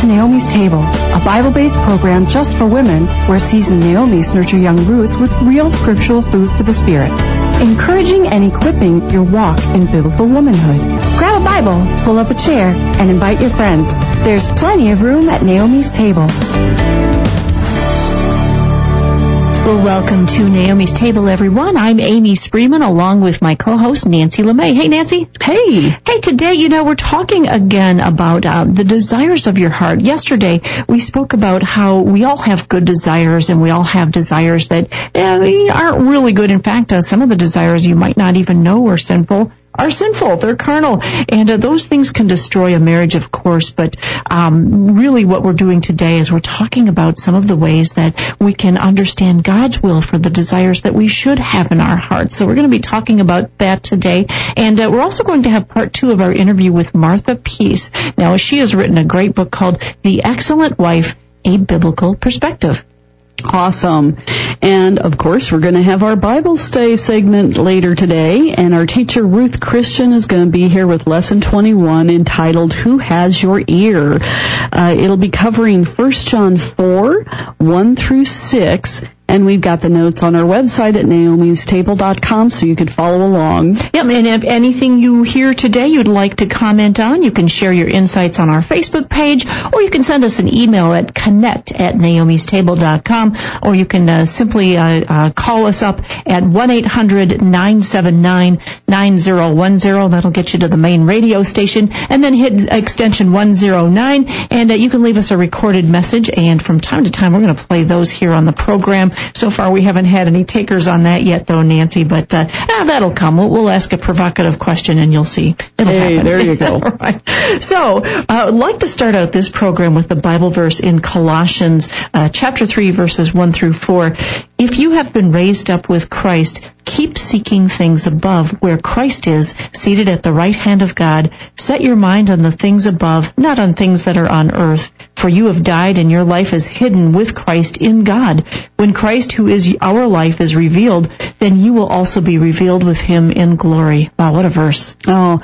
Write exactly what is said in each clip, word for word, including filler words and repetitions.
to Naomi's Table, a Bible-based program just for women where seasoned Naomis nurture young Ruths with real scriptural food for the spirit, encouraging and equipping your walk in biblical womanhood. Grab a Bible, pull up a chair, and invite your friends. There's plenty of room at Naomi's Table. Well, welcome to Naomi's Table, everyone. I'm Amy Spreeman, along with my co-host, Nancy LeMay. Hey, Nancy. Hey. Hey, today, you know, we're talking again about uh, the desires of your heart. Yesterday, we spoke about how we all have good desires, and we all have desires that uh, aren't really good. In fact, uh, some of the desires you might not even know are sinful. are sinful. They're carnal. And uh, those things can destroy a marriage, of course. But um, really what we're doing today is we're talking about some of the ways that we can understand God's will for the desires that we should have in our hearts. So we're going to be talking about that today. And uh, we're also going to have part two of our interview with Martha Peace. Now, she has written a great book called The Excellent Wife, A Biblical Perspective. Awesome. And, of course, we're going to have our Bible Stay segment later today, and our teacher, Ruth Christian, is going to be here with Lesson twenty-one entitled, Who Has Your Ear? Uh, it'll be covering First John four, one through six, and we've got the notes on our website at naomis table dot com, so you could follow along. Yep, and if anything you hear today you'd like to comment on, you can share your insights on our Facebook page, or you can send us an email at connect at naomis table dot com, or you can uh, simply uh, uh, call us up at one eight hundred nine seven nine nine zero one zero. That'll get you to the main radio station, and then hit extension one oh nine, and uh, you can leave us a recorded message, and from time to time we're going to play those here on the program. So far, we haven't had any takers on that yet, though, Nancy, but uh, ah, that'll come. We'll, we'll ask a provocative question, and you'll see. It'll hey, happen. There you go. Right. So uh, I'd like to start out this program with the Bible verse in Colossians uh, chapter three, verses one through four. If you have been raised up with Christ, keep seeking things above, where Christ is, seated at the right hand of God. Set your mind on the things above, not on things that are on earth. For you have died, and your life is hidden with Christ in God. When Christ, who is our life, is revealed, then you will also be revealed with him in glory. Wow, what a verse. Oh,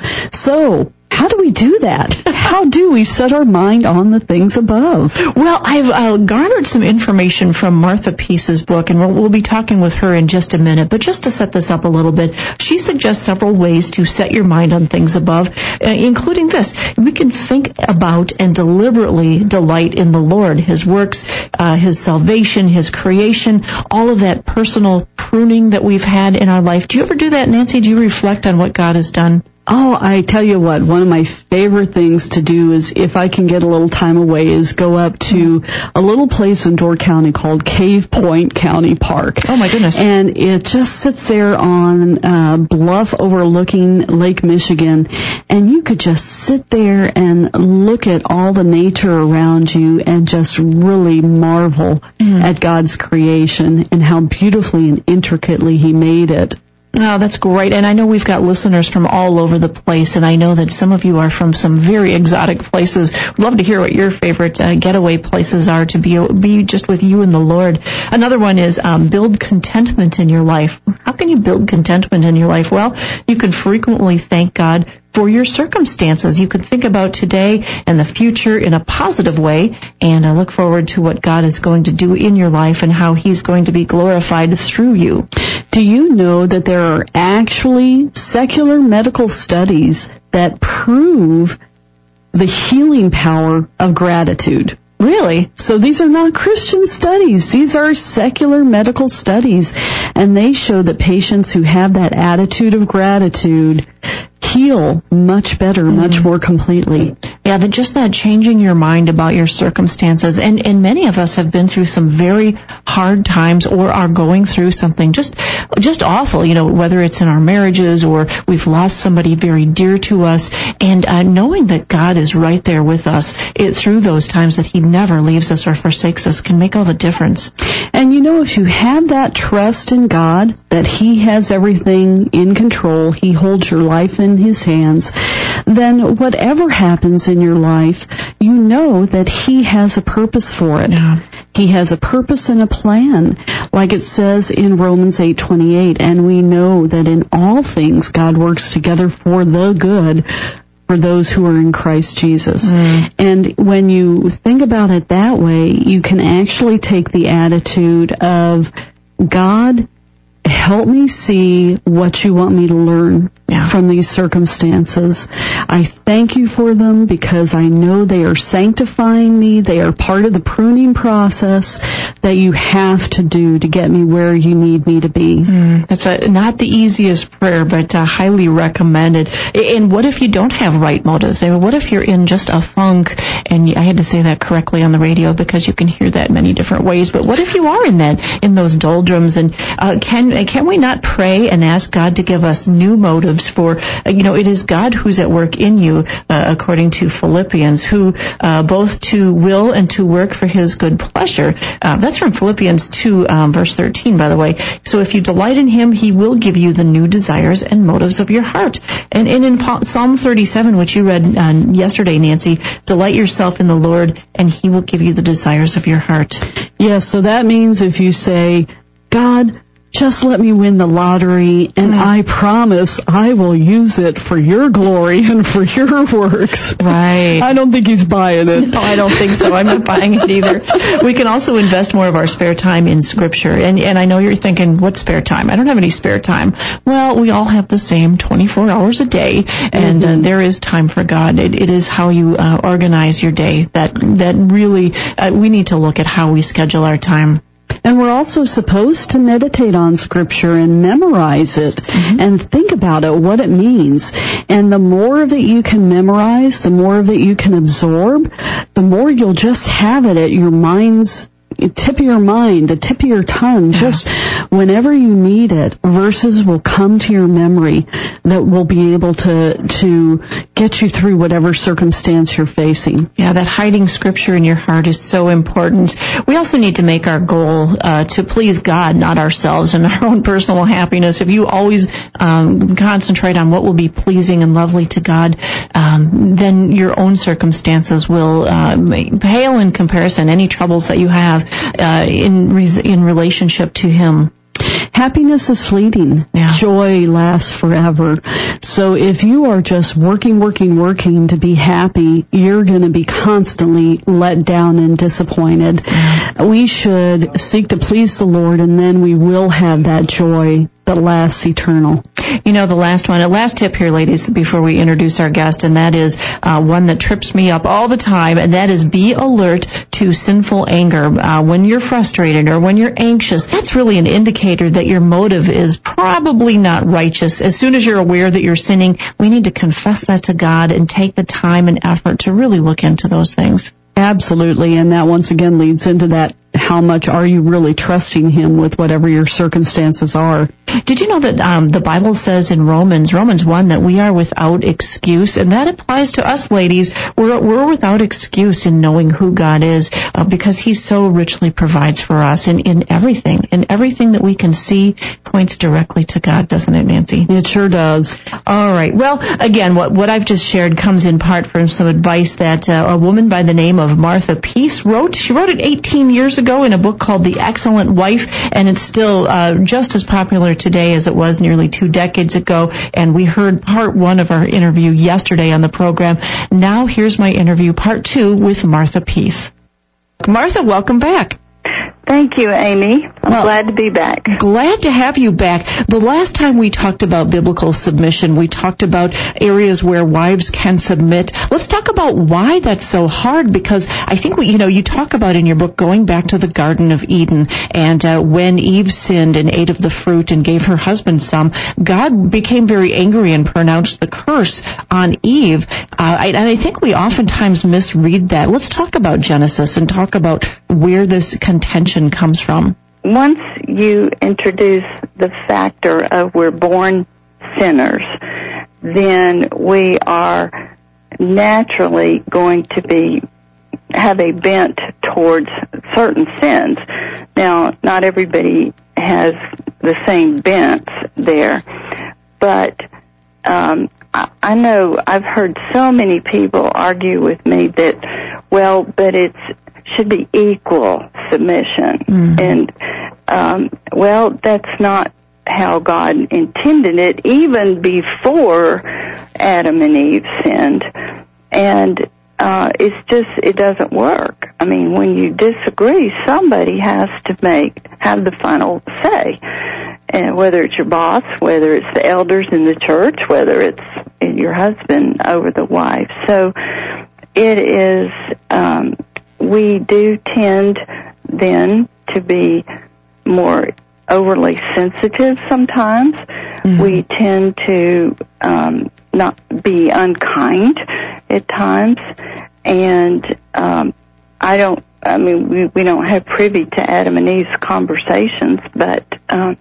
so how do we do that? How do we set our mind on the things above? Well, I've uh, garnered some information from Martha Peace's book, and we'll, we'll be talking with her in just a minute. But just to set this up a little bit, she suggests several ways to set your mind on things above, uh, including this. We can think about and deliberately delight in the Lord, his works, uh, his salvation, his creation, all of that personal pruning that we've had in our life. Do you ever do that, Nancy? Do you reflect on what God has done? Oh, I tell you what, one of my favorite things to do is, if I can get a little time away, is go up to a little place in Door County called Cave Point County Park. Oh, my goodness. And it just sits there on a bluff overlooking Lake Michigan, and you could just sit there and look at all the nature around you and just really marvel mm. at God's creation and how beautifully and intricately he made it. Oh, that's great. And I know we've got listeners from all over the place, and I know that some of you are from some very exotic places. We'd love to hear what your favorite uh, getaway places are to be be just with you and the Lord. Another one is um, build contentment in your life. How can you build contentment in your life? Well, you can frequently thank God for your circumstances. You can think about today and the future in a positive way, and I look forward to what God is going to do in your life and how he's going to be glorified through you. Do you know that there are actually secular medical studies that prove the healing power of gratitude? Really? So these are not Christian studies. These are secular medical studies, and they show that patients who have that attitude of gratitude heal much better, mm. much more completely. Yeah, that just that changing your mind about your circumstances. And, and many of us have been through some very hard times or are going through something just just awful, you know, whether it's in our marriages or we've lost somebody very dear to us. And uh, knowing that God is right there with us it, through those times, that he never leaves us or forsakes us, can make all the difference. And you know, if you have that trust in God, that he has everything in control, he holds your life in his hands, then whatever happens in your life, you know that he has a purpose for it. Yeah. He has a purpose and a plan, like it says in Romans eight twenty-eight, and we know that in all things God works together for the good for those who are in Christ Jesus. Mm. And when you think about it that way, you can actually take the attitude of, God, help me see what you want me to learn yeah. from these circumstances. I thank you for them because I know they are sanctifying me. They are part of the pruning process that you have to do to get me where you need me to be. Mm, that's a, not the easiest prayer, but uh, highly recommended. And what if you don't have right motives? I mean, what if you're in just a funk? And I had to say that correctly on the radio because you can hear that many different ways. But what if you are in that, in those doldrums? And uh, can can we not pray and ask God to give us new motives for, uh, you know, it is God who's at work in you, uh, according to Philippians, who uh, both to will and to work for his good pleasure. Uh, that's from Philippians two, um, verse thirteen, by the way. So if you delight in him, he will give you the new desires and motives of your heart. And, and in Psalm thirty-seven, which you read uh, yesterday, Nancy, delight yourself in the Lord, and he will give you the desires of your heart. Yes, so that means if you say, God, just let me win the lottery, and mm. I promise I will use it for your glory and for your works. Right. I don't think he's buying it. No, I don't think so. I'm not buying it either. We can also invest more of our spare time in Scripture. And, and I know you're thinking, what spare time? I don't have any spare time. Well, we all have the same twenty-four hours a day, and mm-hmm. uh, there is time for God. It, it is how you uh, organize your day that, that really, uh, we need to look at how we schedule our time. And we're also supposed to meditate on Scripture and memorize it mm-hmm. and think about it, what it means. And the more of it you can memorize, the more of it you can absorb, the more you'll just have it at your mind's tip of your mind, the tip of your tongue, just whenever you need it, verses will come to your memory that will be able to to get you through whatever circumstance you're facing. Yeah, that hiding Scripture in your heart is so important. We also need to make our goal uh, to please God, not ourselves and our own personal happiness. If you always um, concentrate on what will be pleasing and lovely to God, um, then your own circumstances will uh, pale in comparison. Any troubles that you have Uh, in re- in relationship to him. Happiness is fleeting. Yeah. Joy lasts forever. So if you are just working, working, working to be happy, you're going to be constantly let down and disappointed. Yeah. We should seek to please the Lord, and then we will have that joy that lasts eternal. You know, the last one, the last tip here, ladies, before we introduce our guest, and that is uh, one that trips me up all the time, and that is be alert to sinful anger. Uh, when you're frustrated or when you're anxious, that's really an indicator that your motive is probably not righteous. As soon as you're aware that you're sinning, we need to confess that to God and take the time and effort to really look into those things. Absolutely, and that once again leads into that, how much are you really trusting him with whatever your circumstances are? Did you know that um, the Bible says in Romans, Romans one, that we are without excuse? And that applies to us, ladies. We're, we're without excuse in knowing who God is uh, because he so richly provides for us in, in everything. And everything that we can see points directly to God, doesn't it, Nancy? It sure does. All right. Well, again, what, what I've just shared comes in part from some advice that uh, a woman by the name of Martha Peace wrote. She wrote it eighteen years ago in a book called The Excellent Wife, and it's still uh, just as popular today as it was nearly two decades ago. And we heard part one of our interview yesterday on the program. Now here's my interview, part two, with Martha Peace. Martha, welcome back. Thank you, Amy. I'm well, glad to be back. Glad to have you back. The last time we talked about biblical submission, we talked about areas where wives can submit. Let's talk about why that's so hard, because I think, we, you know, you talk about in your book going back to the Garden of Eden, and uh, when Eve sinned and ate of the fruit and gave her husband some, God became very angry and pronounced the curse on Eve. Uh, I, and I think we oftentimes misread that. Let's talk about Genesis and talk about where this contention comes from. Once you introduce the factor of we're born sinners, then we are naturally going to be have a bent towards certain sins. Now, not everybody has the same bent there, but um, I, I know I've heard so many people argue with me that, well, but it's should be equal submission. Mm-hmm. And, um, well, that's not how God intended it even before Adam and Eve sinned. And uh, it's just, it doesn't work. I mean, when you disagree, somebody has to make, have the final say. And whether it's your boss, whether it's the elders in the church, whether it's your husband over the wife. So it is, um, we do tend then to be more overly sensitive sometimes. Mm-hmm. We tend to um, not be unkind at times. And um, I don't, I mean, we, we don't have privy to Adam and Eve's conversations, but um,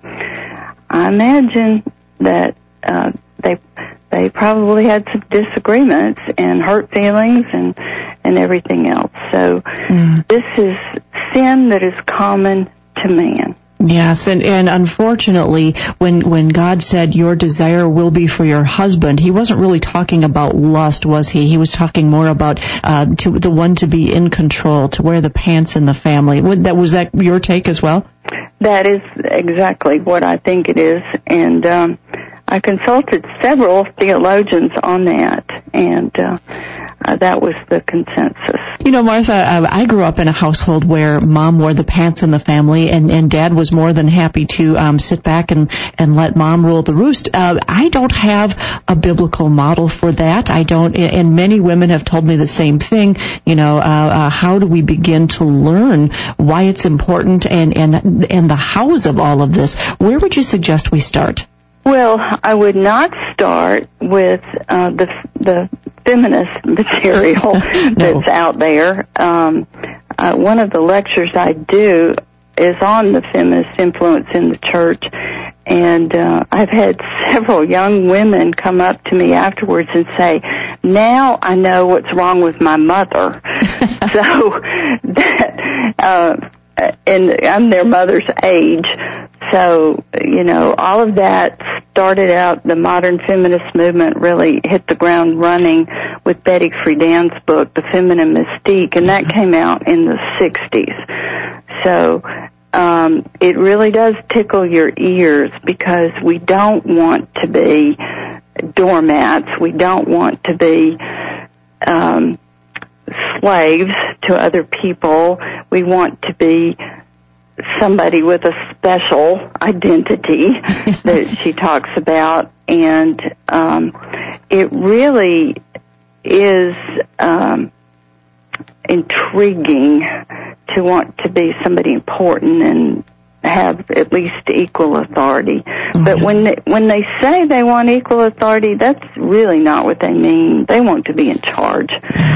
I imagine that uh, they they probably had some disagreements and hurt feelings and and everything else. So mm. this is sin that is common to man. Yes, and, and unfortunately, when when God said your desire will be for your husband, he wasn't really talking about lust, was he? He was talking more about uh, to the one to be in control, to wear the pants in the family. Would that was that your take as well? That is exactly what I think it is, and um, I consulted several theologians on that, and uh, uh, that was the consensus. You know, Martha, uh, I grew up in a household where mom wore the pants in the family, and, and dad was more than happy to um, sit back and, and let mom rule the roost. Uh, I don't have a biblical model for that. I don't, and many women have told me the same thing. You know, uh, uh, how do we begin to learn why it's important and, and, and the hows of all of this? Where would you suggest we start? Well, I would not start with uh, the the feminist material no. that's out there. Um, uh, one of the lectures I do is on the feminist influence in the church, and uh, I've had several young women come up to me afterwards and say, now I know what's wrong with my mother. so, that, uh, and I'm their mother's age. So, you know, all of that started out, the modern feminist movement really hit the ground running with Betty Friedan's book, The Feminine Mystique, and that came out in the sixties. So, um, it really does tickle your ears because we don't want to be doormats. We don't want to be, um, slaves to other people. We want to be somebody with a special identity that she talks about, and um, it really is um, intriguing to want to be somebody important and have at least equal authority. Mm-hmm. But when they, when they say they want equal authority, that's really not what they mean. They want to be in charge,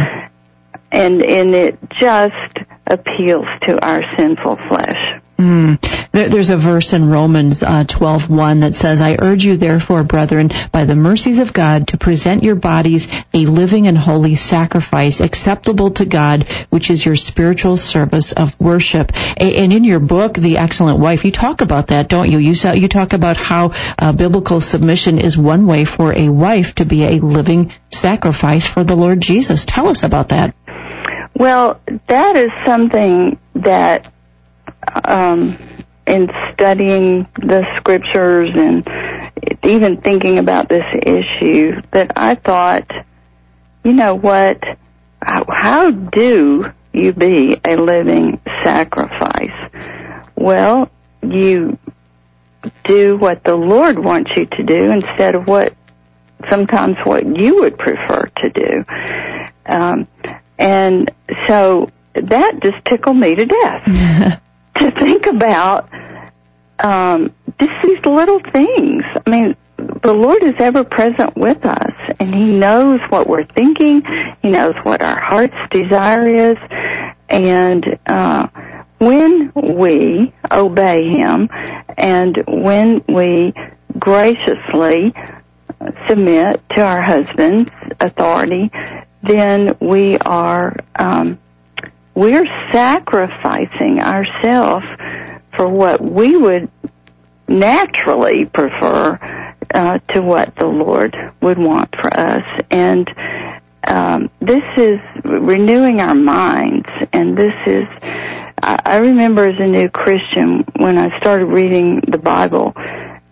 and and it just appeals to our sinful flesh. Mm. There, there's a verse in Romans uh, twelve one that says, I urge you therefore, brethren, by the mercies of God, to present your bodies a living and holy sacrifice, acceptable to God, which is your spiritual service of worship. A, and in your book, The Excellent Wife, you talk about that, don't you? You, you talk about how uh, biblical submission is one way for a wife to be a living sacrifice for the Lord Jesus. Tell us about that. Well, that is something that Um, in studying the scriptures and even thinking about this issue, that I thought, you know what, how, how do you be a living sacrifice? Well, you do what the Lord wants you to do instead of what, sometimes what you would prefer to do. Um, and so that just tickled me to death. To think about um, just these little things. I mean, the Lord is ever present with us, and He knows what we're thinking. He knows what our heart's desire is. And uh, when we obey Him and when we graciously submit to our husband's authority, then we are... Um, We're sacrificing ourselves for what we would naturally prefer uh, to what the Lord would want for us. And um, this is renewing our minds. And this is, I, I remember as a new Christian when I started reading the Bible,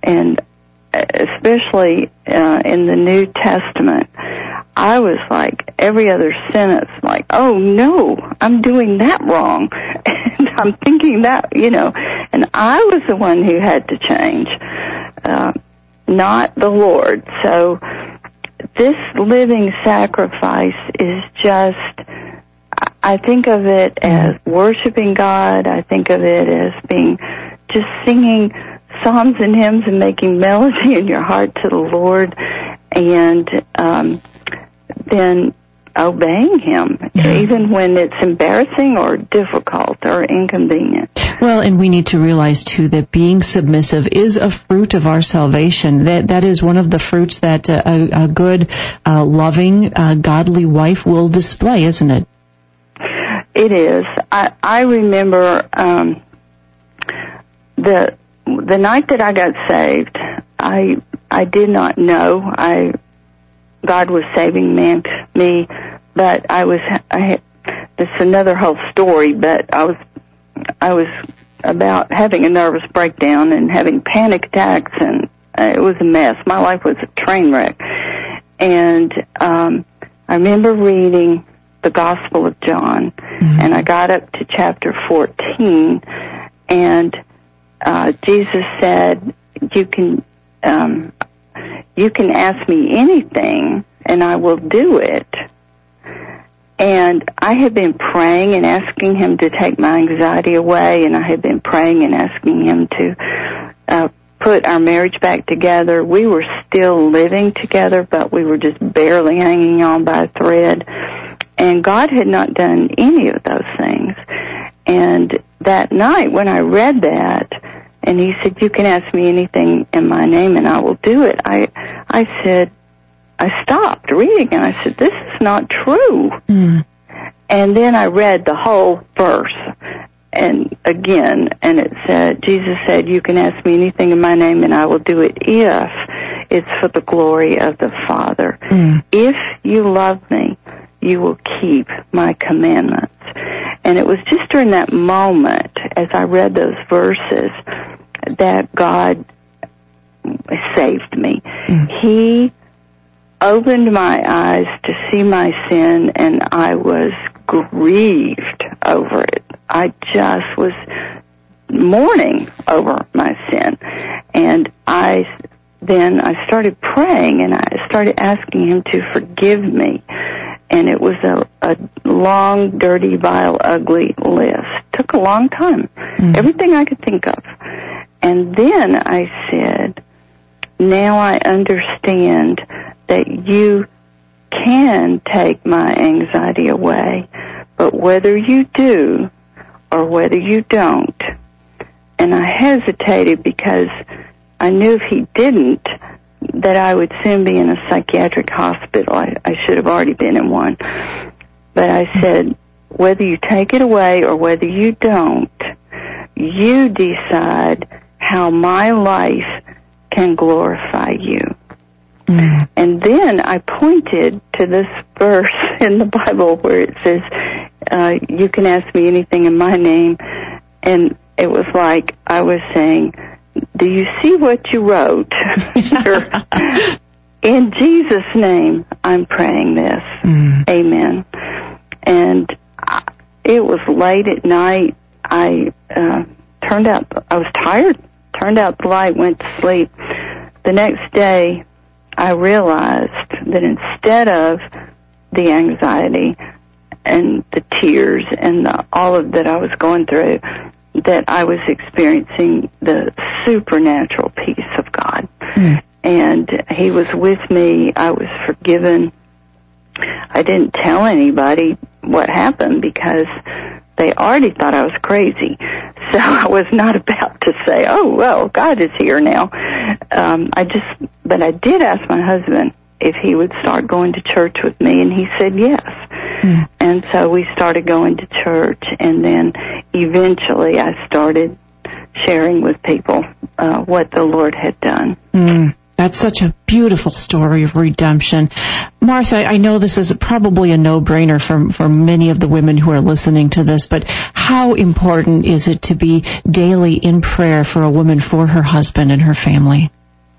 and especially uh, in the New Testament, I was like every other sentence, like, oh no, I'm doing that wrong. And I'm thinking that, you know, and I was the one who had to change, uh, not the Lord. So this living sacrifice is just, I think of it as worshiping God. I think of it as being just singing psalms and hymns and making melody in your heart to the Lord, and um, then obeying Him, yeah. even when it's embarrassing or difficult or inconvenient. Well, and we need to realize, too, that being submissive is a fruit of our salvation. That That is one of the fruits that a, a good, uh, loving, uh, godly wife will display, isn't it? It is. I, I remember um, the the night that I got saved, I I did not know I God was saving me, me but I was I had, it's another whole story, but I was I was about having a nervous breakdown and having panic attacks, and uh, it was a mess. My life was a train wreck. And um, I remember reading the Gospel of John, mm-hmm. and I got up to chapter fourteen, and uh, Jesus said, "You can, um, you can ask me anything, and I will do it." And I had been praying and asking Him to take my anxiety away, and I had been praying and asking Him to uh, put our marriage back together. We were still living together, but we were just barely hanging on by a thread. And God had not done any of those things. And that night when I read that, and He said, "You can ask me anything in my name and I will do it," I I said, I stopped reading and I said, "This is not true." Mm. And then I read the whole verse, and again, and it said, Jesus said, "You can ask me anything in my name and I will do it if it's for the glory of the Father. Mm. If you love me, you will keep my commandments." And it was just during that moment, as I read those verses, that God saved me. Mm. He opened my eyes to see my sin, and I was grieved over it. I just was mourning over my sin. And I then I started praying, and I started asking Him to forgive me. And it was a, a long, dirty, vile, ugly list. Took a long time. Mm. Everything I could think of. And then I said, "Now I understand that you can take my anxiety away, but whether you do or whether you don't." And I hesitated because I knew if He didn't, that I would soon be in a psychiatric hospital. I, I should have already been in one. But I said, "Whether you take it away or whether you don't, you decide how my life can glorify you." Mm. And then I pointed to this verse in the Bible where it says, uh, "You can ask me anything in my name." And it was like I was saying, "Do you see what you wrote? In Jesus' name, I'm praying this. Mm. Amen." And I, it was late at night. I uh, turned out, I was tired, turned out the light, went to sleep. The next day, I realized that instead of the anxiety and the tears and the, all of that I was going through, that I was experiencing the supernatural peace of God. Mm. And He was with me. I was forgiven. I didn't tell anybody what happened because they already thought I was crazy. So I was not about to say, "Oh, well, God is here now." Um, I just, but I did ask my husband if he would start going to church with me, and he said yes. Mm. And so we started going to church, and then eventually I started sharing with people uh, what the Lord had done. Mm. That's such a beautiful story of redemption. Martha, I know this is probably a no-brainer for, for many of the women who are listening to this, but how important is it to be daily in prayer for a woman for her husband and her family?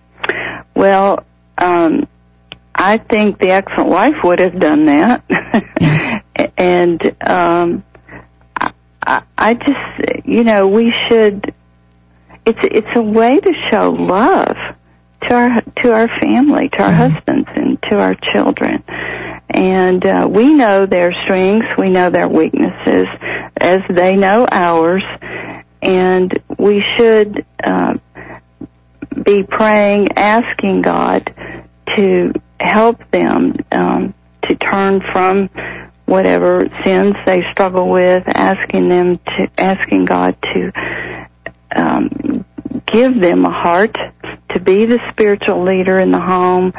Well, um, I think the excellent wife would have done that. Yes. And um, I, I just, you know, we should, it's it's a way to show love to our to our family, to our mm-hmm. husbands, and to our children. And uh, we know their strengths, we know their weaknesses, as they know ours, and we should uh, be praying, asking God to help them um, to turn from whatever sins they struggle with, asking them to asking God to um, give them a heart to be the spiritual leader in the home,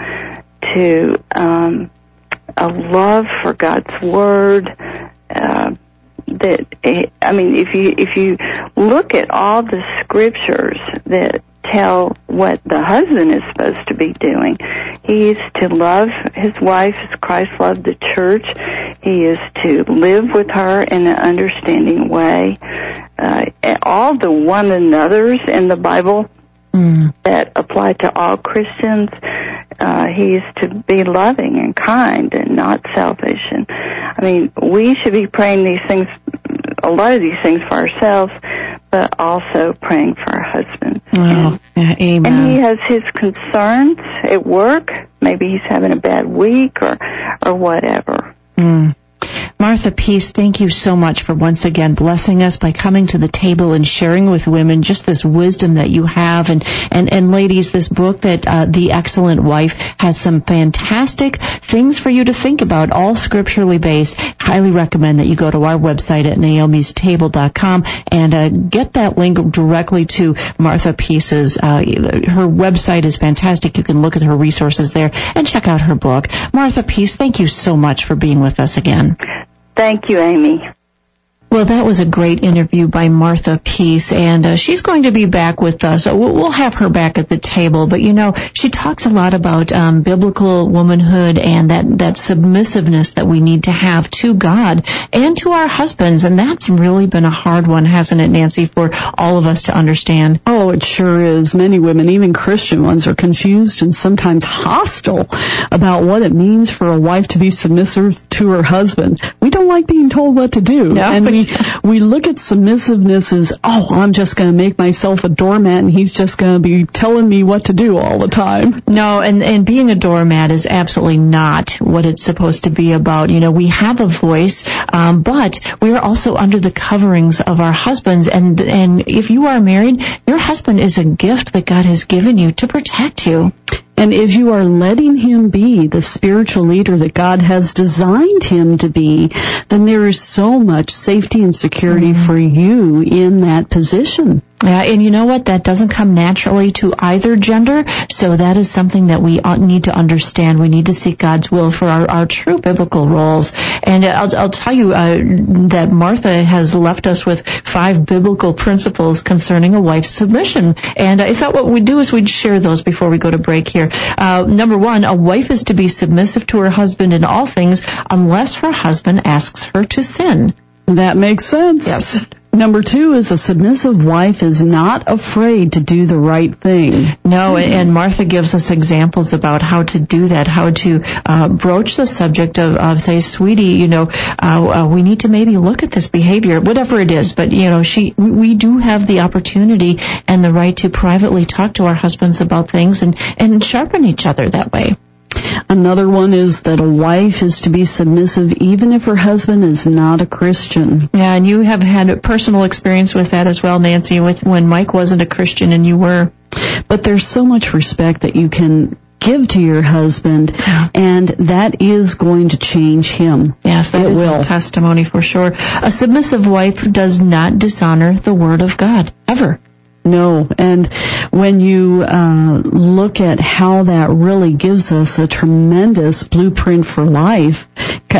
to um, a love for God's word. Uh, that I mean, if you if you look at all the scriptures that tell what the husband is supposed to be doing, he is to love his wife as Christ loved the church. He is to live with her in an understanding way. Uh, all the one another's in the Bible mm. that apply to all Christians, uh, he is to be loving and kind and not selfish. And I mean, we should be praying these things, a lot of these things for ourselves, but also praying for our husbands. Oh, and, amen. And he has his concerns at work. Maybe he's having a bad week or, or whatever. Mm. Martha Peace, thank you so much for once again blessing us by coming to the table and sharing with women just this wisdom that you have. And, and, and ladies, this book that uh, The Excellent Wife has some fantastic things for you to think about, all scripturally based. Highly recommend that you go to our website at naomis table dot com and uh, get that link directly to Martha Peace's. Uh, her website is fantastic. You can look at her resources there and check out her book. Martha Peace, thank you so much for being with us again. Thank you, Amy. Well, that was a great interview by Martha Peace, and uh, she's going to be back with us. We'll, we'll have her back at the table. But, you know, she talks a lot about um, biblical womanhood and that, that submissiveness that we need to have to God and to our husbands. And that's really been a hard one, hasn't it, Nancy, for all of us to understand? Oh, it sure is. Many women, even Christian ones, are confused and sometimes hostile about what it means for a wife to be submissive to her husband. We don't like being told what to do. No, and we We look at submissiveness as, oh, I'm just going to make myself a doormat and he's just going to be telling me what to do all the time. No, and, and being a doormat is absolutely not what it's supposed to be about. You know, we have a voice, um, but we are also under the coverings of our husbands. And, and if you are married, your husband is a gift that God has given you to protect you. And if you are letting him be the spiritual leader that God has designed him to be, then there is so much safety and security mm. for you in that position. Yeah, and you know what? That doesn't come naturally to either gender, so that is something that we need to understand. We need to seek God's will for our, our true biblical roles. And I'll, I'll tell you uh, that Martha has left us with five biblical principles concerning a wife's submission. And I thought what we'd do is we'd share those before we go to break here. Uh, number one, a wife is to be submissive to her husband in all things unless her husband asks her to sin. That makes sense. Yes. Number two is a submissive wife is not afraid to do the right thing. No, and Martha gives us examples about how to do that, how to uh, broach the subject of, of, say, sweetie, you know, uh, uh, we need to maybe look at this behavior, whatever it is. But, you know, she, we do have the opportunity and the right to privately talk to our husbands about things and, and sharpen each other that way. Another one is that a wife is to be submissive even if her husband is not a Christian. Yeah, and you have had a personal experience with that as well, Nancy, with when Mike wasn't a Christian and you were. But there's so much respect that you can give to your husband, and that is going to change him. Yes, that it is will. a testimony for sure. A submissive wife does not dishonor the Word of God, ever. No, and when you uh, look at how that really gives us a tremendous blueprint for life,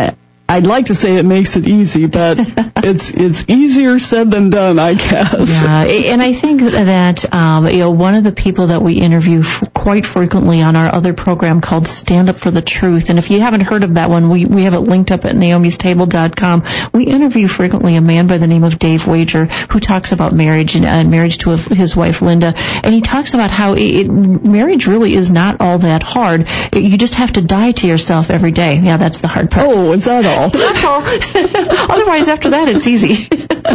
I'd like to say it makes it easy, but it's it's easier said than done, I guess. Yeah, and I think that um, you know, one of the people that we interview f- quite frequently on our other program called Stand Up for the Truth, and if you haven't heard of that one, we, we have it linked up at naomis table dot com. We interview frequently a man by the name of Dave Wager who talks about marriage and uh, marriage to a, his wife Linda, and he talks about how it, it, marriage really is not all that hard. It, you just have to die to yourself every day. Yeah, that's the hard part. Oh, is that all? That's all. Otherwise, after that, it's easy.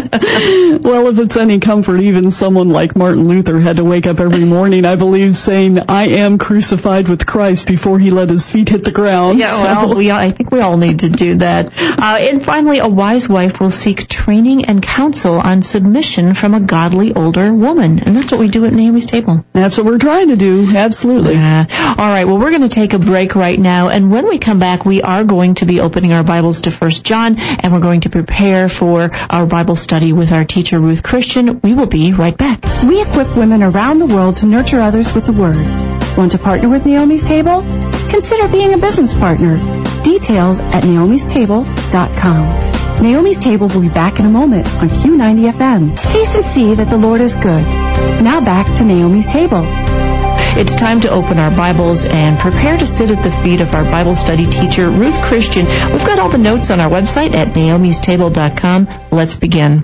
Well, if it's any comfort, even someone like Martin Luther had to wake up every morning, I believe, saying, I am crucified with Christ before he let his feet hit the ground. Yeah, well, so. we, I think we all need to do that. Uh, and finally, a wise wife will seek training and counsel on submission from a godly older woman. And that's what we do at Naomi's Table. That's what we're trying to do. Absolutely. Uh, all right, well, we're going to take a break right now. And when we come back, we are going to be opening our Bibles to First John, and we're going to prepare for our Bible study with our teacher, Ruth Christian. We will be right back. We equip women around the world to nurture others with the Word. Want to partner with Naomi's Table? Consider being a business partner. Details at naomis table dot com. Naomi's Table will be back in a moment on Q ninety F M. Taste and see that the Lord is good. Now back to Naomi's Table. It's time to open our Bibles and prepare to sit at the feet of our Bible study teacher, Ruth Christian. We've got all the notes on our website at naomis table dot com. Let's begin.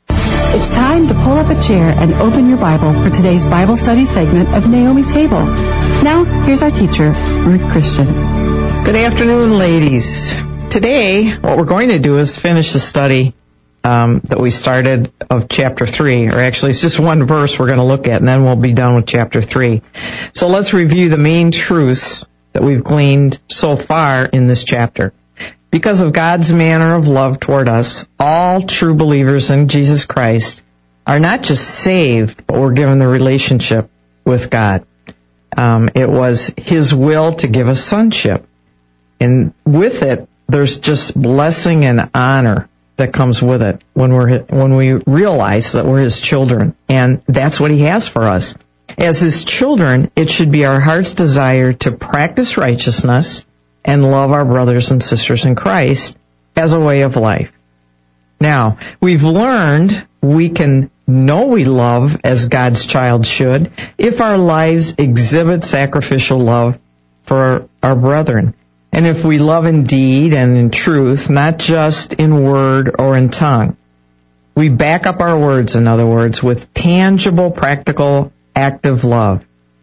It's time to pull up a chair and open your Bible for today's Bible study segment of Naomi's Table. Now, here's our teacher, Ruth Christian. Good afternoon, ladies. Today, what we're going to do is finish the study um, that we started of chapter three, or actually it's just one verse we're going to look at, and then we'll be done with chapter three. So let's review the main truths that we've gleaned so far in this chapter. Because of God's manner of love toward us, all true believers in Jesus Christ are not just saved, but we're given the relationship with God. Um, it was His will to give us sonship. And with it, there's just blessing and honor that comes with it when we're when we realize that we're His children. And that's what He has for us. As His children, it should be our heart's desire to practice righteousness and love our brothers and sisters in Christ as a way of life. Now, we've learned we can know we love as God's child should if our lives exhibit sacrificial love for our brethren. And if we love in deed and in truth, not just in word or in tongue. We back up our words, in other words, with tangible, practical, active love.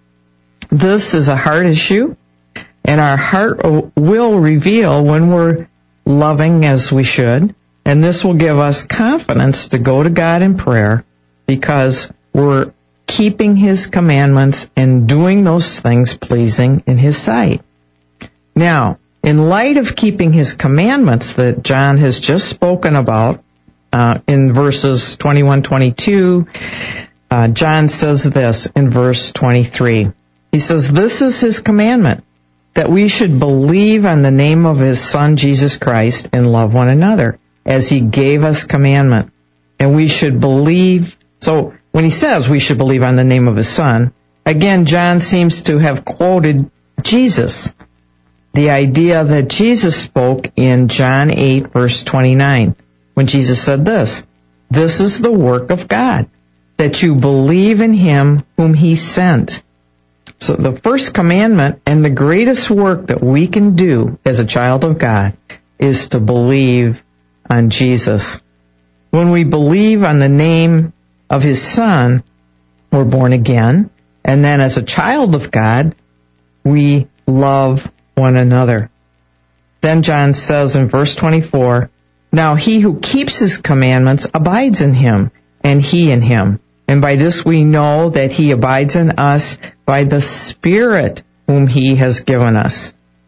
This is a heart issue, and our heart will reveal when we're loving as we should, and this will give us confidence to go to God in prayer because we're keeping His commandments and doing those things pleasing in His sight. Now, in light of keeping His commandments that John has just spoken about uh, in verses twenty-one, twenty-two, uh, John says this in verse twenty-three. He says, "This is His commandment, that we should believe on the name of His Son, Jesus Christ, and love one another, as He gave us commandment." And we should believe, so when he says we should believe on the name of His Son, again, John seems to have quoted Jesus, the idea that Jesus spoke in John eight, verse twenty-nine, when Jesus said this, "This is the work of God, that you believe in Him whom He sent." So the first commandment and the greatest work that we can do as a child of God is to believe on Jesus. When we believe on the name of His Son, we're born again. And then as a child of God, we love one another. Then John says in verse twenty-four, "Now he who keeps His commandments abides in Him, and He in him. And by this we know that He abides in us by the Spirit whom He has given us."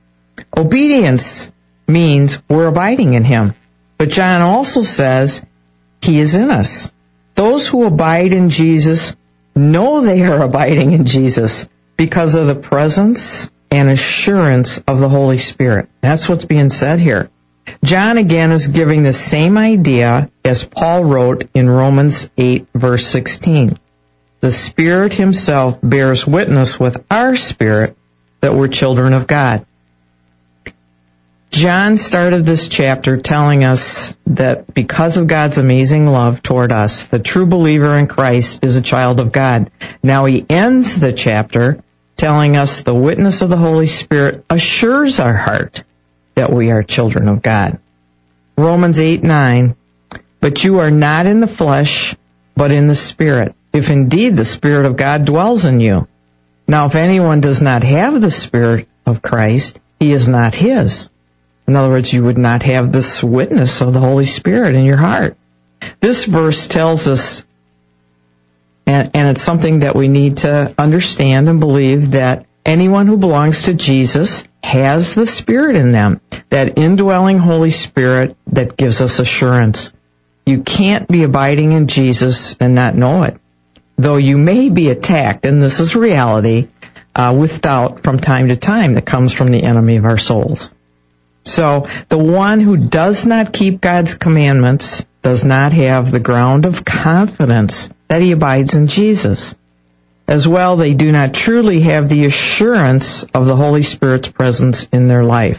Obedience means we're abiding in Him. But John also says He is in us. Those who abide in Jesus know they are abiding in Jesus because of the presence and assurance of the Holy Spirit. That's what's being said here. John again is giving the same idea as Paul wrote in Romans eight, verse sixteen. The Spirit Himself bears witness with our spirit that we're children of God. John started this chapter telling us that because of God's amazing love toward us, the true believer in Christ is a child of God. Now he ends the chapter telling us the witness of the Holy Spirit assures our heart that we are children of God. Romans eight nine, but you are not in the flesh, but in the Spirit, if indeed the Spirit of God dwells in you. Now if anyone does not have the Spirit of Christ, he is not his. In other words, you would not have this witness of the Holy Spirit in your heart. This verse tells us, and, and it's something that we need to understand and believe, that anyone who belongs to Jesus has the Spirit in them, that indwelling Holy Spirit that gives us assurance. You can't be abiding in Jesus and not know it, though you may be attacked, and this is reality, uh, with doubt from time to time that comes from the enemy of our souls. So the one who does not keep God's commandments does not have the ground of confidence that he abides in Jesus. As well, they do not truly have the assurance of the Holy Spirit's presence in their life.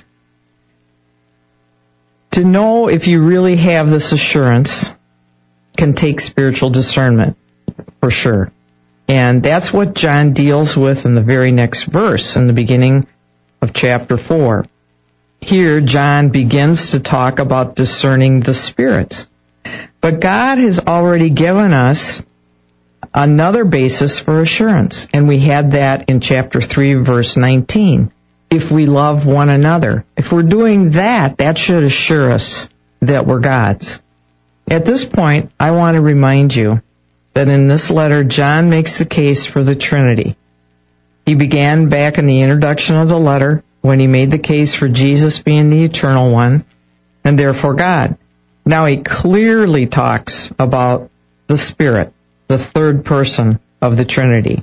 To know if you really have this assurance can take spiritual discernment, for sure. And that's what John deals with in the very next verse, in the beginning of chapter four. Here, John begins to talk about discerning the spirits. But God has already given us another basis for assurance, and we had that in chapter three, verse nineteen. If we love one another. If we're doing that, that should assure us that we're God's. At this point, I want to remind you that in this letter, John makes the case for the Trinity. He began back in the introduction of the letter when he made the case for Jesus being the eternal one and therefore God. Now he clearly talks about the Spirit, the third person of the Trinity.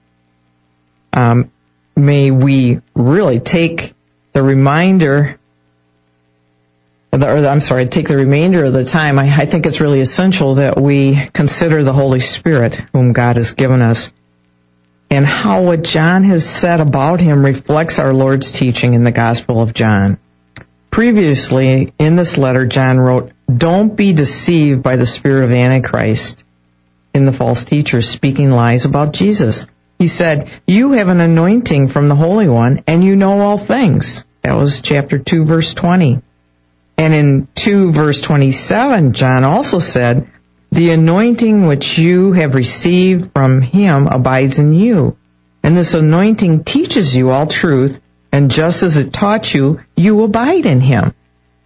Um, may we really take the reminder, or I'm sorry, take the remainder of the time. I, I think it's really essential that we consider the Holy Spirit, whom God has given us, and how what John has said about him reflects our Lord's teaching in the Gospel of John. Previously, in this letter, John wrote, "Don't be deceived by the spirit of Antichrist in the false teachers speaking lies about Jesus." He said, "You have an anointing from the Holy One, and you know all things." That was chapter two, verse twenty. And in two, verse twenty-seven, John also said, "The anointing which you have received from him abides in you, and this anointing teaches you all truth, and just as it taught you, you abide in him."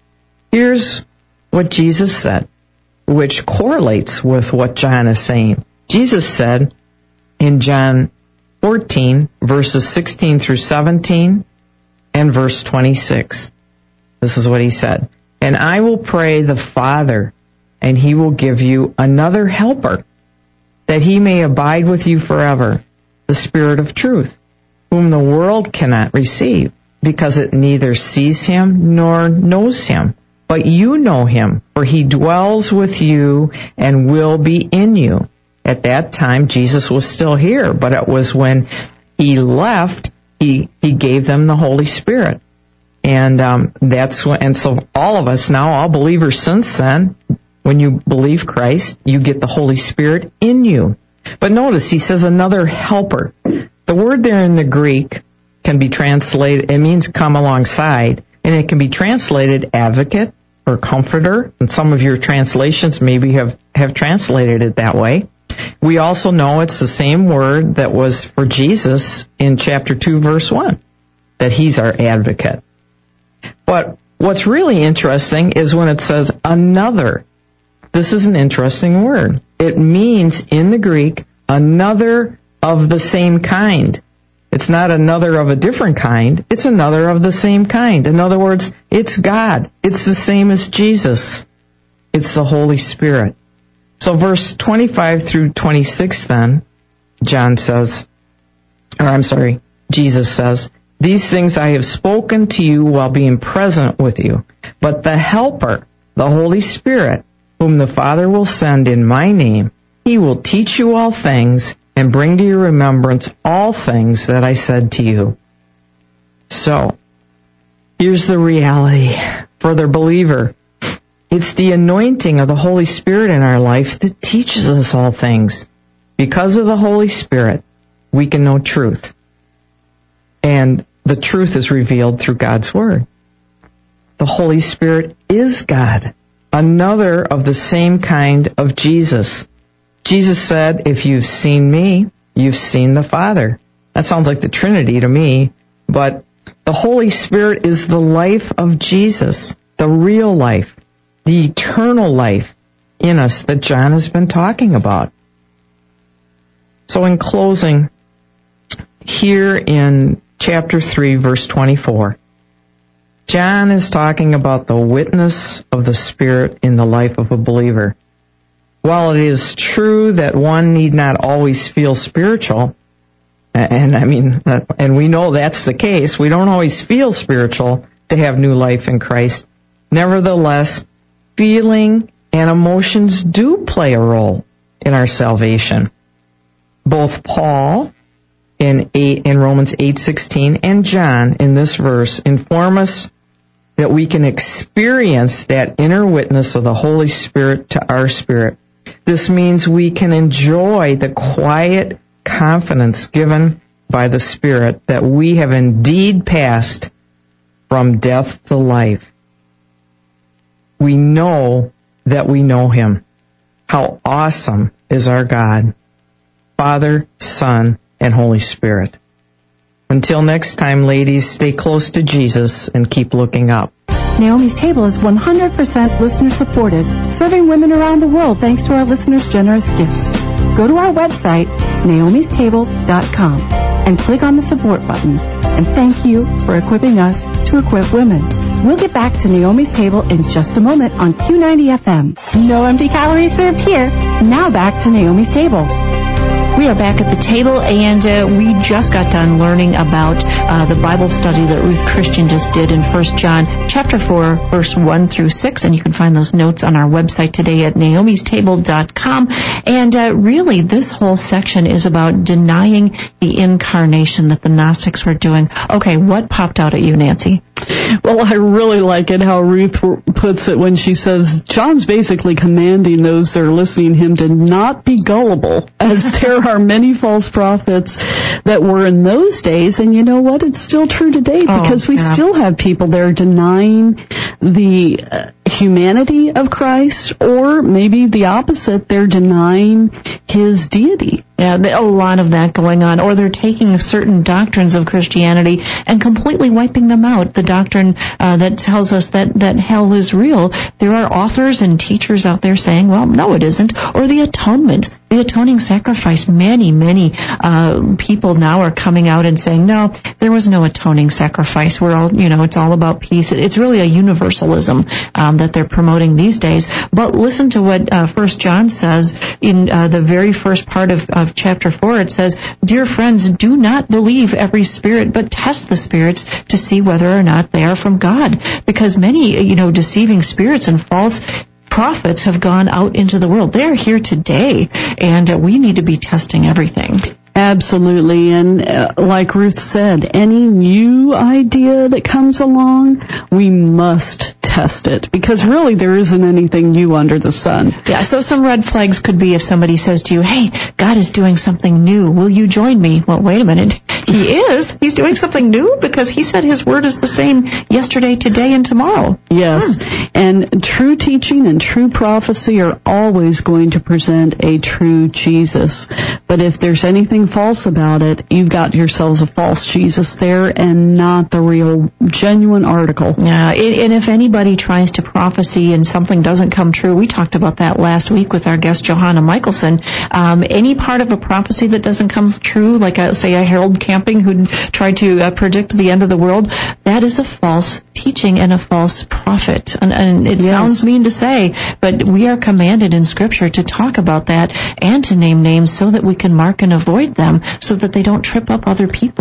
Here's what Jesus said, which correlates with what John is saying. Jesus said in John fourteen, verses sixteen through seventeen, and verse twenty-six. This is what he said, "And I will pray the Father, and he will give you another helper, that he may abide with you forever, the Spirit of truth, whom the world cannot receive, because it neither sees him nor knows him. But you know him, for he dwells with you and will be in you." At that time, Jesus was still here, but it was when he left, he, he gave them the Holy Spirit. And um, that's when, and so all of us now, all believers since then, when you believe Christ, you get the Holy Spirit in you. But notice, he says another helper. The word there in the Greek can be translated, it means come alongside, and it can be translated advocate or comforter, and some of your translations maybe have, have translated it that way. We also know it's the same word that was for Jesus in chapter two, verse one, that he's our advocate. But what's really interesting is when it says another. This is an interesting word. It means in the Greek, another of the same kind. It's not another of a different kind. It's another of the same kind. In other words, it's God. It's the same as Jesus. It's the Holy Spirit. So verse twenty-five through twenty-six then, John says, or I'm sorry, Jesus says, "These things I have spoken to you while being present with you. But the Helper, the Holy Spirit, whom the Father will send in my name, he will teach you all things and bring to your remembrance all things that I said to you." So, Here's the reality for the believer. It's the anointing of the Holy Spirit in our life that teaches us all things. Because of the Holy Spirit, we can know truth. And the truth is revealed through God's Word. The Holy Spirit is God, another of the same kind of Jesus. Jesus said, if you've seen me, you've seen the Father. That sounds like the Trinity to me, but the Holy Spirit is the life of Jesus, the real life, the eternal life in us that John has been talking about. So in closing, here in chapter three, verse twenty-four, John is talking about the witness of the Spirit in the life of a believer. While it is true that one need not always feel spiritual, and I mean, and we know that's the case, we don't always feel spiritual to have new life in Christ. Nevertheless, feeling and emotions do play a role in our salvation. Both Paul in eight, in Romans eight sixteen and John in this verse inform us that we can experience that inner witness of the Holy Spirit to our spirit. This means we can enjoy the quiet confidence given by the Spirit that we have indeed passed from death to life. We know that we know Him. How awesome is our God, Father, Son, and Holy Spirit. Until next time, ladies, stay close to Jesus and keep looking up. Naomi's Table is one hundred percent listener supported, serving women around the world thanks to our listeners' generous gifts. Go to our website, naomis table dot com, and click on the support button. And thank you for equipping us to equip women. We'll get back to Naomi's Table in just a moment on Q ninety F M. No empty calories served here. Now back to Naomi's Table. We are back at the table, and uh, we just got done learning about uh, the Bible study that Ruth Christian just did in First John chapter four, verse one through six, and you can find those notes on our website today at naomis table dot com. And uh, really, this whole section is about denying the incarnation that the Gnostics were doing. Okay, what popped out at you, Nancy? Well, I really like it how Ruth puts it when she says John's basically commanding those that are listening to him to not be gullible, as there are many false prophets that were in those days. And you know what? It's still true today, because oh, we yeah. still have people that are denying the uh, humanity of Christ, or maybe the opposite, they're denying His deity. Yeah, a lot of that going on. Or they're taking certain doctrines of Christianity and completely wiping them out. The doctrine uh, that tells us that, that hell is real. There are authors and teachers out there saying, well, no, it isn't. Or the atonement, the atoning sacrifice. Many, many uh, people now are coming out and saying, no, there was no atoning sacrifice. We're all, you know, it's all about peace. It's really a universalism um, that they're promoting these days. But listen to what uh, First John says in uh, the very first part of, of chapter four. It says, dear friends, do not believe every spirit, but test the spirits to see whether or not they are from God. Because many, you know, deceiving spirits and false prophets have gone out into the world. They're here today, and uh, we need to be testing everything. Absolutely, and uh, like Ruth said, any new idea that comes along, we must test it, because really there isn't anything new under the sun. Yeah, so some red flags could be if somebody says to you, hey, God is doing something new. Will you join me? Well, wait a minute. He is. He's doing something new, because He said His word is the same yesterday, today, and tomorrow. Yes, hmm. and true teaching and true prophecy are always going to present a true Jesus. But if there's anything false about it, you've got yourselves a false Jesus there and not the real, genuine article. Yeah, and if anybody tries to prophecy and something doesn't come true, we talked about that last week with our guest Johanna Michelson. Um, any part of a prophecy that doesn't come true, like a, say a Harold Camping who tried to uh, predict the end of the world, that is a false teaching and a false prophet. And, and it yes. sounds mean to say, but we are commanded in Scripture to talk about that and to name names so that we can mark and avoid them, so that they don't trip up other people.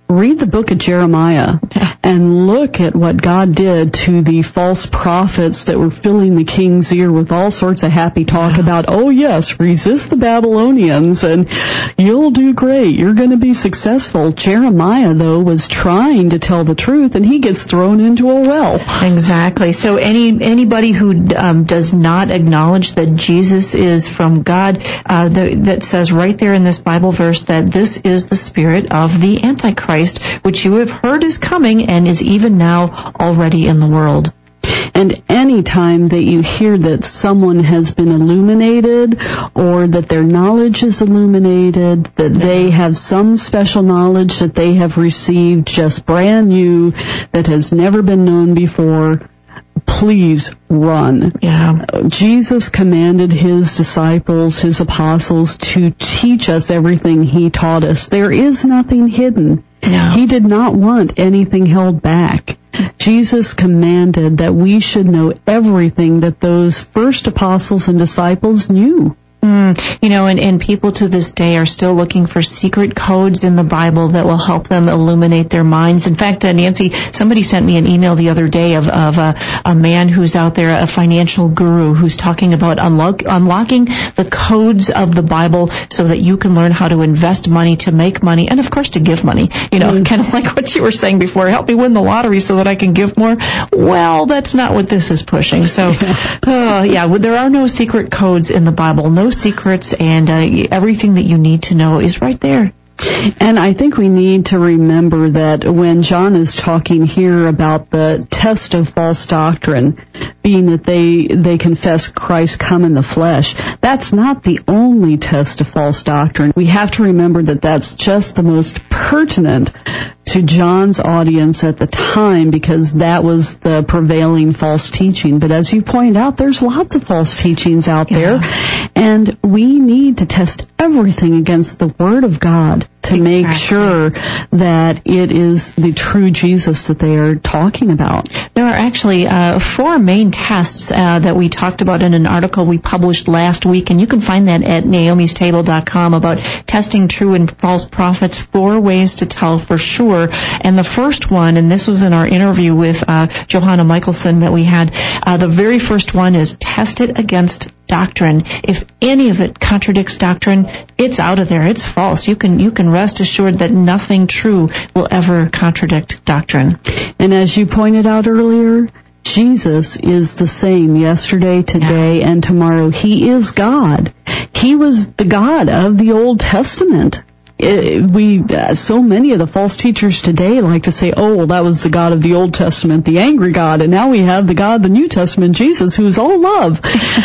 read the book of Jeremiah and look at what God did to the false prophets that were filling the king's ear with all sorts of happy talk about, oh yes, resist the Babylonians and you'll do great. You're going to be successful. Jeremiah, though, was trying to tell the truth, and he gets thrown into a well. Exactly. So any anybody who um, does not acknowledge that Jesus is from God, uh, the, that says right there in this Bible verse that this is the spirit of the Antichrist, which you have heard is coming and is even now already in the world. And any time that you hear that someone has been illuminated or that their knowledge is illuminated, that they have some special knowledge that they have received just brand new that has never been known before, please run. Yeah. Jesus commanded his disciples, his apostles, to teach us everything he taught us. There is nothing hidden. No. He did not want anything held back. Jesus commanded that we should know everything that those first apostles and disciples knew. Mm, you know, and, and people to this day are still looking for secret codes in the Bible that will help them illuminate their minds. In fact, uh, Nancy, somebody sent me an email the other day of, of a, a man who's out there, a financial guru, who's talking about unlock, unlocking the codes of the Bible so that you can learn how to invest money, to make money, and of course to give money. You know, mm. kind of like what you were saying before, help me win the lottery so that I can give more. Well, that's not what this is pushing. So, uh, yeah, well, there are no secret codes in the Bible, no secrets, and uh, everything that you need to know is right there. And I think we need to remember that when John is talking here about the test of false doctrine, being that they they confess Christ come in the flesh, that's not the only test of false doctrine. We have to remember that that's just the most pertinent to John's audience at the time, because that was the prevailing false teaching. But as you point out, there's lots of false teachings out there, yeah. and we need to test everything against the Word of God to exactly. make sure that it is the true Jesus that they are talking about. There are actually uh, four main tests uh, that we talked about in an article we published last week, and you can find that at naomis table dot com about testing true and false prophets, four ways to tell for sure. And the first one, and this was in our interview with uh, Johanna Michelson that we had, uh, the very first one is test it against doctrine. If any of it contradicts doctrine, it's out of there. It's false. You can you can rest assured that nothing true will ever contradict doctrine. And as you pointed out earlier, Jesus is the same yesterday, today, yeah. and tomorrow. He is God. He was the God of the Old Testament. It, we uh, so many of the false teachers today like to say, oh, well, that was the God of the Old Testament, the angry God, and now we have the God of the New Testament, Jesus, who's all love.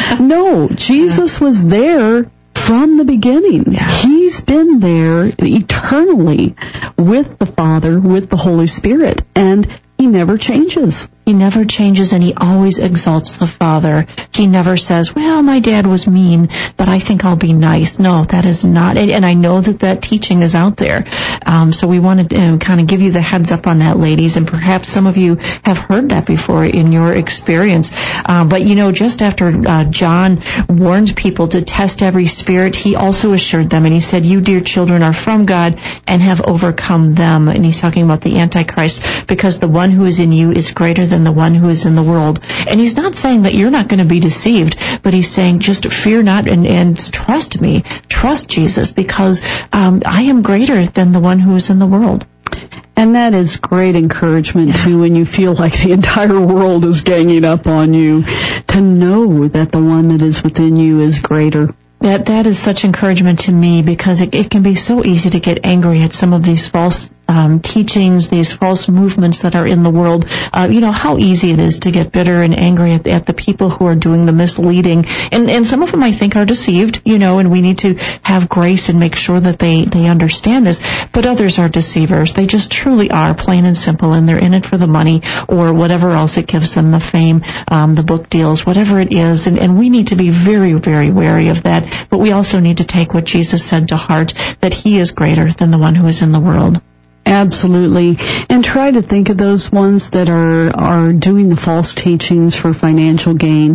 No, Jesus was there from the beginning. Yeah. He's been there eternally with the Father, with the Holy Spirit, and he never changes. He never changes, and he always exalts the Father. He never says, well, my dad was mean, but I think I'll be nice. No, that is not it. And I know that that teaching is out there. Um, so we want to uh, kind of give you the heads up on that, ladies, and perhaps some of you have heard that before in your experience. Uh, but, you know, just after uh, John warned people to test every spirit, he also assured them, and he said, you, dear children, are from God and have overcome them. And he's talking about the Antichrist, because the one who is in you is greater than the one who is in the world. And he's not saying that you're not going to be deceived, but he's saying just fear not and, and trust me, trust Jesus, because um, I am greater than the one who is in the world. And that is great encouragement, yeah. too, when you feel like the entire world is ganging up on you, to know that the one that is within you is greater. That that is such encouragement to me, because it, it can be so easy to get angry at some of these false um, teachings, these false movements that are in the world. Uh, you know, how easy it is to get bitter and angry at, at the people who are doing the misleading. And, and some of them, I think, are deceived, you know, and we need to have grace and make sure that they, they understand this. But others are deceivers. They just truly are, plain and simple, and they're in it for the money or whatever else it gives them, the fame, um, the book deals, whatever it is. And, and we need to be very, very wary of that. But we also need to take what Jesus said to heart, that he is greater than the one who is in the world. Absolutely. And try to think of those ones that are, are doing the false teachings for financial gain.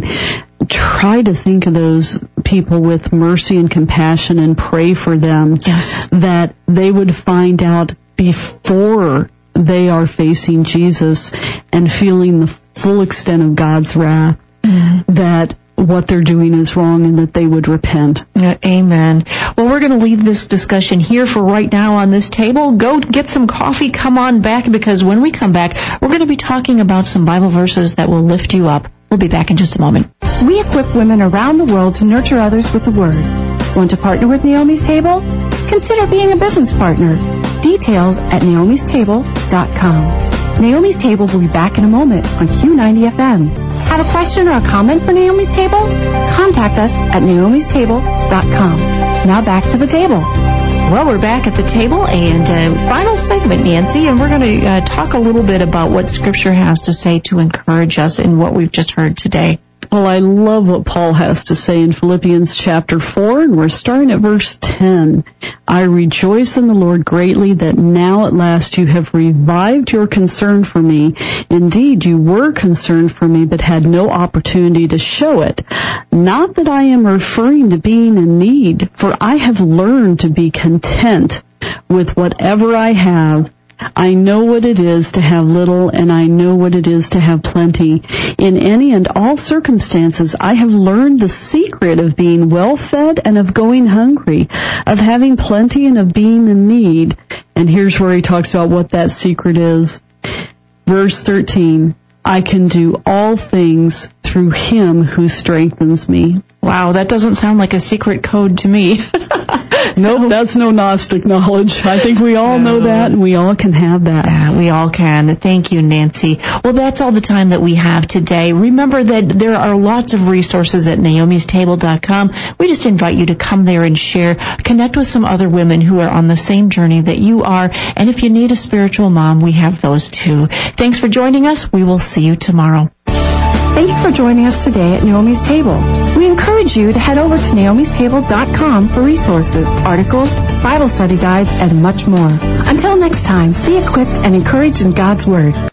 Try to think of those people with mercy and compassion and pray for them. Yes. That they would find out before they are facing Jesus and feeling the full extent of God's wrath, mm-hmm. that what they're doing is wrong and that they would repent. Uh, amen. Well, we're going to leave this discussion here for right now on this table. Go get some coffee. Come on back, because when we come back, we're going to be talking about some Bible verses that will lift you up. We'll be back in just a moment. We equip women around the world to nurture others with the Word. Want to partner with Naomi's Table? Consider being a business partner. Details at naomis table dot com. Naomi's Table will be back in a moment on Q ninety F M. Have a question or a comment for Naomi's Table? Contact us at naomis table dot com. Now back to the table. Well, we're back at the table, and uh, final segment, Nancy, and we're going to uh, talk a little bit about what Scripture has to say to encourage us in what we've just heard today. Well, I love what Paul has to say in Philippians chapter four, and we're starting at verse ten. I rejoice in the Lord greatly that now at last you have revived your concern for me. Indeed, you were concerned for me, but had no opportunity to show it. Not that I am referring to being in need, for I have learned to be content with whatever I have. I know what it is to have little, and I know what it is to have plenty. In any and all circumstances, I have learned the secret of being well-fed and of going hungry, of having plenty and of being in need. And here's where he talks about what that secret is. Verse thirteen, I can do all things through him who strengthens me. Wow, that doesn't sound like a secret code to me. Nope, that's no Gnostic knowledge. I think we all know that, and we all can have that. Yeah, we all can. Thank you, Nancy. Well, that's all the time that we have today. Remember that there are lots of resources at naomis table dot com. We just invite you to come there and share, connect with some other women who are on the same journey that you are, and if you need a spiritual mom, we have those too. Thanks for joining us. We will see you tomorrow. Thank you for joining us today at Naomi's Table. We encourage you to head over to naomis table dot com for resources, articles, Bible study guides, and much more. Until next time, be equipped and encouraged in God's Word.